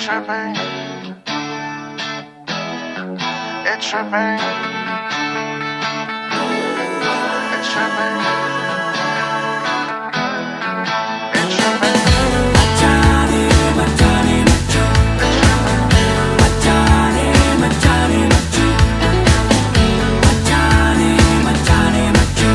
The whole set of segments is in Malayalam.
tripping. It's tripping. It's tripping. It's tripping. Machane, machane, machu. Machane, machane, machu. Machane, machane, machu.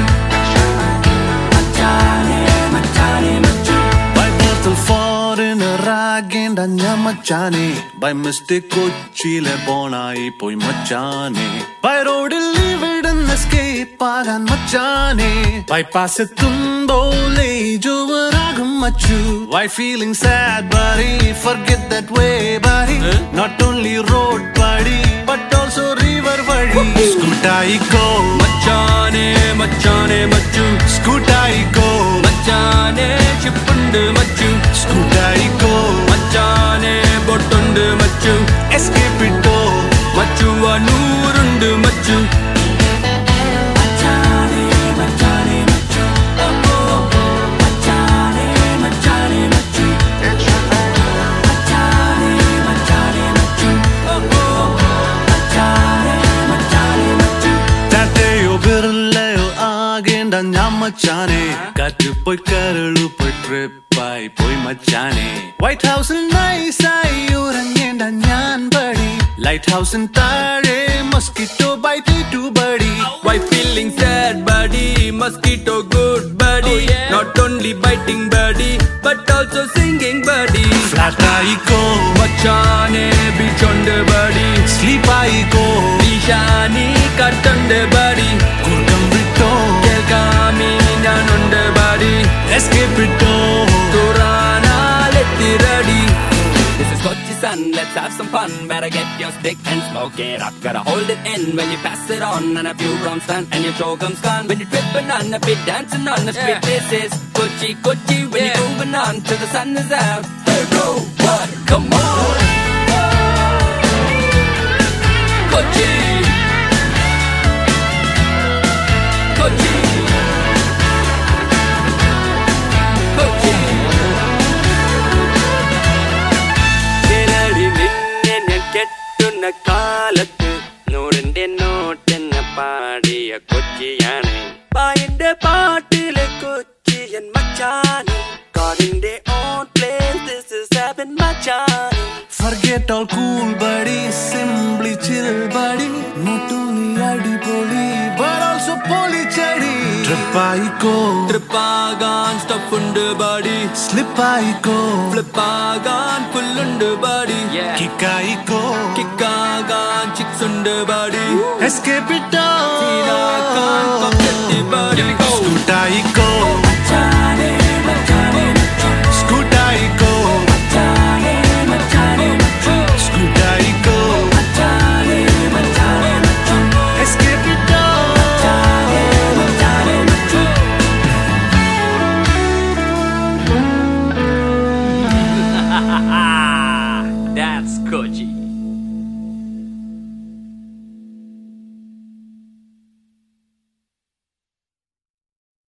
Machane, machane, machu. By birth a foreigner again danya machane. By mistake kochile born I poi machane. By road live it and escape pagan machane. Bypass it tumbole juvaragam machu. Why feeling sad buddy? Forget that way buddy. Not only road buddy but also river buddy. Scootaiko Machane, machane, machu. Scootaiko Machane, chippundu machu. Scootaiko Machane, bottundu machu. escape it Machu anurundu machu. Machane, machane, machu. Machane, machane, machu. It's tripping. Machane, machane, machu. Machane, machane, machu. Tateyo birleyo agenda nyamachane. Katu poi karalu poi trip pai poi machane. White House nice ayurangenda nyan buddy. Lighthouse in tare mosquito bite to buddy. Why feeling sad buddy? Mosquito good buddy. Not only biting buddy but also singing buddy. Flat aiko Machane, beach on the buddy. sleep aiko Ishani, cut on the buddy. kurgam bitto Kelkami, nan on the body. escape it Turana, let it ready. This is Kochi sun, let's have some fun. Better get your stick and smoke it up. Gotta hold it in when you pass it on. And a few rounds done and your show comes gone. When you're tripping on a bit, dancing on the street. This is Kochi, Kochi. When you're moving on till the sun is out. Hey, bro, what? Come on. Kochi. Kochi. Kochi. ചിലടി നിന്നെ ഞാൻ കെട്ടുന്ന കാലത്ത് നൂറിന്റെ നോട്ടെന്ന പാടിയ കൊച്ചിയാണ് പായന്റെ പാട്ടിലെ കൊച്ചിയൻ മച്ചാന് കാറിന്റെ own place this is heaven മച്ചാന് forget all cool buddy simply chill buddy not only adipoli but also polichadi trip aiko ട്രിപ്പാകാൻ സ്റ്റഫുണ്ട് ബഡി slip aiko ഫ്ലിപ്പാകാൻ ഫുള്ളുണ്ട് ബഡി kick aiko കിക്കാകാൻ ചിക്സ് ഉണ്ട് ബഡി escape it ചീനാക്കാൻ